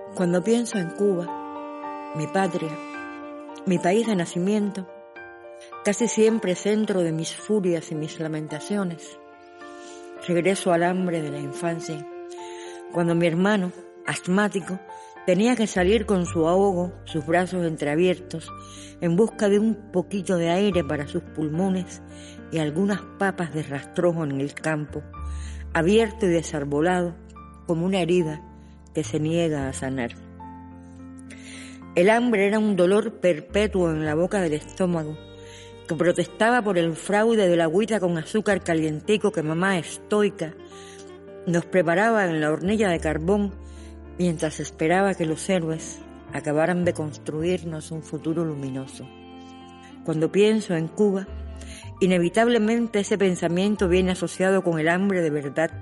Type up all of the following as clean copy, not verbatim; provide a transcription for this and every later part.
Cuando pienso en Cuba, mi patria, mi país de nacimiento, casi siempre centro de mis furias y mis lamentaciones, regreso al hambre de la infancia, cuando mi hermano, asmático, tenía que salir con su ahogo, sus brazos entreabiertos, en busca de un poquito de aire para sus pulmones y algunas papas de rastrojo en el campo, abierto y desarbolado como una herida que se niega a sanar. El hambre era un dolor perpetuo en la boca del estómago, que protestaba por el fraude de la agüita con azúcar calientico que mamá estoica nos preparaba en la hornilla de carbón mientras esperaba que los héroes acabaran de construirnos un futuro luminoso. Cuando pienso en Cuba, inevitablemente ese pensamiento viene asociado con el hambre de verdad,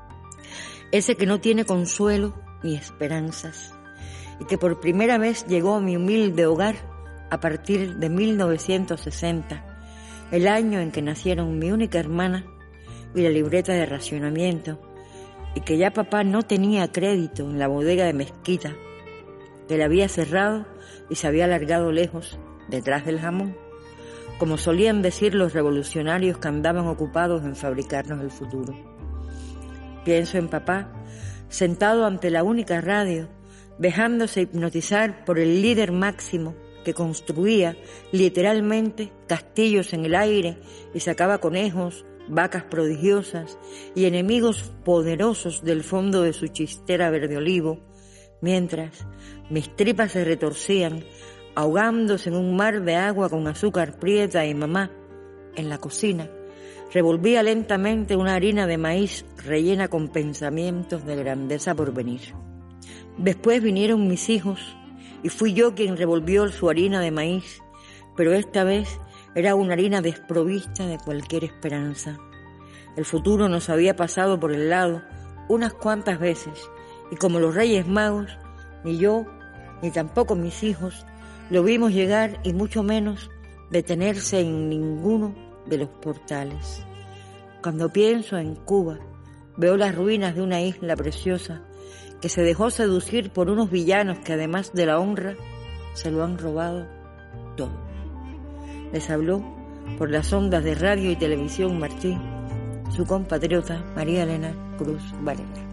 ese que no tiene consuelo ni esperanzas, y que por primera vez llegó a mi humilde hogar a partir de 1960, el año en que nacieron mi única hermana y la libreta de racionamiento, y que ya papá no tenía crédito en la bodega de Mezquita, que la había cerrado y se había largado lejos, detrás del jamón, como solían decir los revolucionarios que andaban ocupados en fabricarnos el futuro. Pienso en papá, sentado ante la única radio, dejándose hipnotizar por el líder máximo que construía literalmente castillos en el aire y sacaba conejos, vacas prodigiosas y enemigos poderosos del fondo de su chistera verde olivo, mientras mis tripas se retorcían, ahogándose en un mar de agua con azúcar prieta, y mamá, en la cocina, revolvía lentamente una harina de maíz rellena con pensamientos de grandeza por venir. Después vinieron mis hijos y fui yo quien revolvió su harina de maíz, pero esta vez era una harina desprovista de cualquier esperanza. El futuro nos había pasado por el lado unas cuantas veces, y como los Reyes Magos, ni yo, ni tampoco mis hijos, lo vimos llegar y mucho menos detenerse en ninguno de los portales. Cuando pienso en Cuba, veo las ruinas de una isla preciosa que se dejó seducir por unos villanos que, además de la honra, se lo han robado todo. Les habló por las ondas de radio y televisión Martí, su compatriota María Elena Cruz Varela.